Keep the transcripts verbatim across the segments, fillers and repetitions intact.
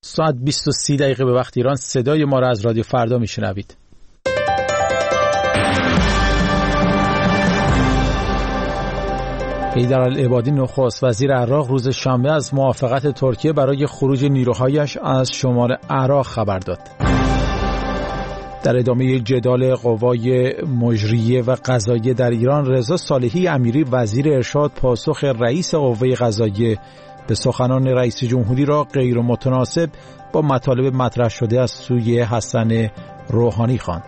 ساعت بیست و سی دقیقه به وقت ایران صدای ما را از رادیو فردا میشنوید. حیدرالعبادی نخست وزیر عراق روز شنبه از موافقت ترکیه برای خروج نیروهایش از شمال عراق خبر داد. در ادامه جدال قوای مجریه و قضاییه در ایران، رضا صالحی امیری وزیر ارشاد پاسخ رئیس قوه قضاییه به سخنان رئیس جمهوری را غیر متناسب با مطالب مطرح شده از سوی حسن روحانی خواند.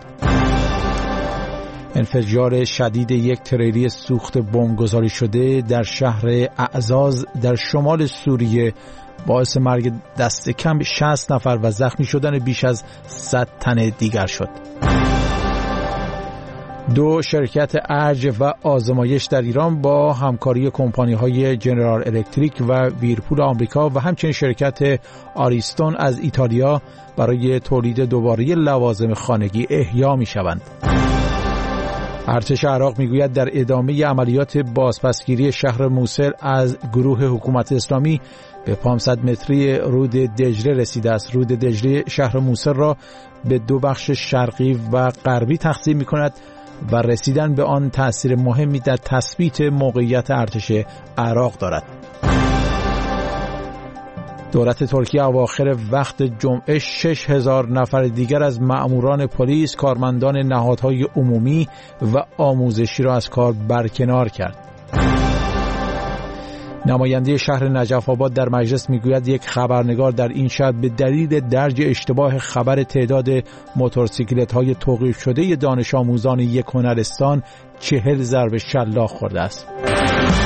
انفجار شدید یک تریلی سوخت بمبگذاری شده در شهر اعزاز در شمال سوریه باعث مرگ دست کم شصت نفر و زخمی شدن بیش از صد تن دیگر شد. دو شرکت ارج و آزمایش در ایران با همکاری کمپانی‌های جنرال الکتریک و ویرپول آمریکا و همچنین شرکت آریستون از ایتالیا برای تولید دوباره لوازم خانگی احیا می‌شوند. ارتش عراق میگوید در ادامه عملیات بازپسگیری شهر موصل از گروه حکومت اسلامی به پانصد متری رود دجله رسیده است. رود دجله شهر موصل را به دو بخش شرقی و غربی تقسیم می‌کند و رسیدن به آن تأثیر مهمی در تثبیت موقعیت ارتش عراق دارد. دولت ترکیه اواخر وقت جمعه شش هزار نفر دیگر از مأموران پلیس، کارمندان نهادهای عمومی و آموزشی را از کار برکنار کرد. نماینده شهر نجف آباد در مجلس میگوید یک خبرنگار در این شهر به دلیل درج اشتباه خبر تعداد موتورسیکلت‌های توقیف شده دانش آموزان یک هنرستان چهل ضربه شلاق خورده است.